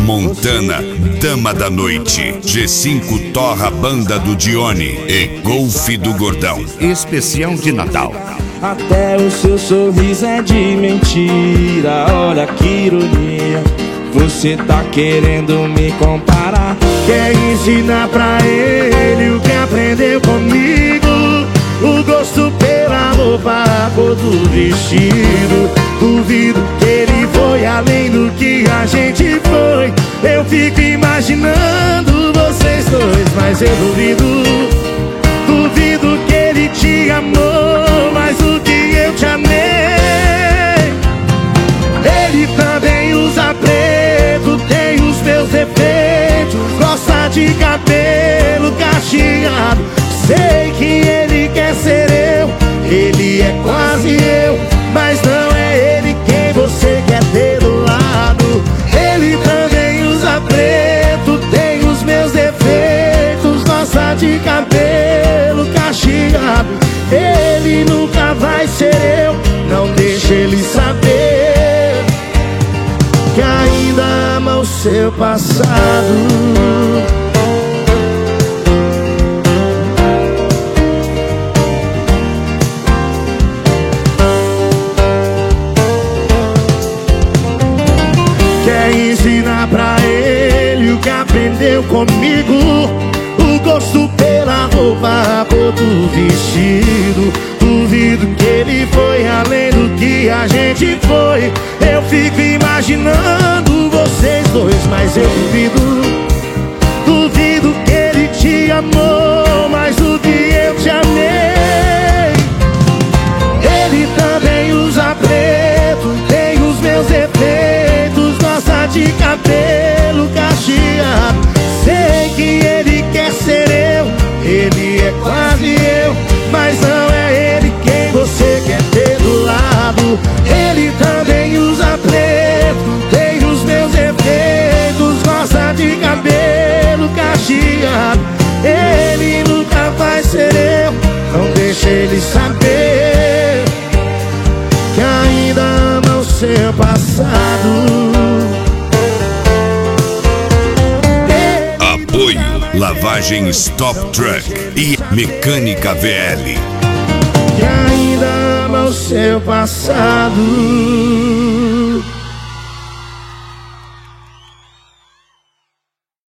Montana, Dama da Noite, G5 Torra Banda do Dione e Golfe do Gordão. Especial de Natal. Até o seu sorriso é de mentira, olha que ironia. Você tá querendo me comparar, quer ensinar pra ele o que aprendeu comigo. O gosto pela roupa, a cor do vestido. Duvido que ele foi além do que a gente foi. Eu fico imaginando vocês dois, mas eu duvido que ele te amou mais do que eu te amei. Ele também usa preto, tem os meus defeitos, gosta de cabelo cacheado. Sei que ele quer ser eu, ele é quase eu, mas não é ele quem você quer ter do lado. Ele também usa preto, tem os meus defeitos, gosta de cabelo cacheado. Ele nunca vai ser eu, não deixe ele saber que ainda ama o seu passado. Quer ensinar pra ele o que aprendeu comigo. O gosto pela roupa, a cor do vestido. Duvido que ele foi além do que a gente foi. Eu fico imaginando vocês dois, mas eu duvido que ele te amou mais do que eu te amei. Ele também usa preto, tem os meus defeitos, gosta de cabelo cacheado. Sei que ele quer ser eu, ele é quase eu, mas não é ele quem você quer ter do lado. Ele também usa preto, tem os meus defeitos, gosta de cabelo cacheado. Ele nunca vai ser eu, não deixe ele saber que ainda ama o seu passado. Lavagem Stop Truck e Mecânica VL. Que ainda ama o seu passado.